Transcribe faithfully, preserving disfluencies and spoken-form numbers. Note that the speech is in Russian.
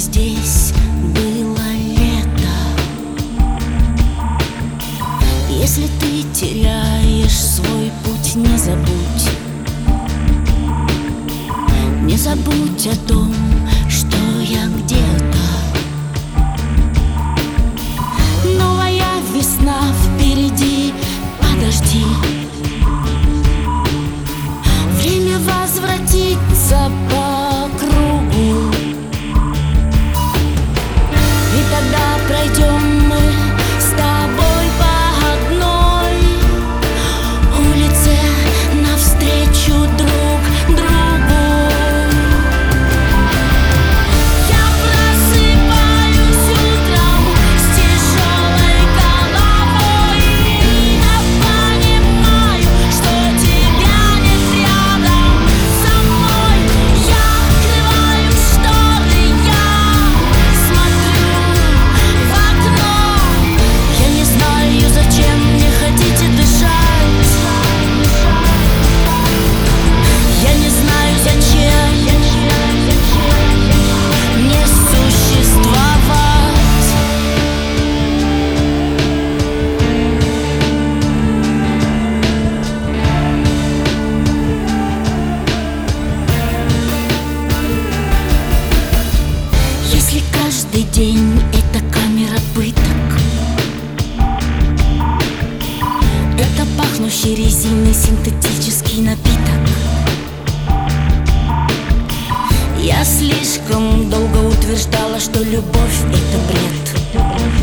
здесь было лето. Если ты теряешь свой путь, не забудь, не забудь о том, что я где-то. Новая весна впереди, подожди. Время возвратится по кругу, и тогда пройдем мы с тобой по одной улице навстречу друг другу. Я просыпаюсь утром с тяжелой головой, и я понимаю, что тебя нет рядом со мной. Я открываю шторы, я смотрю в окно. Я не знаю, зачем мне хотите дышать. Я не знаю, зачем мне существовать. Если каждый день это камера пыток, это пахнущий резиной синтетический напиток. Я слишком долго утверждала, что любовь — это бред.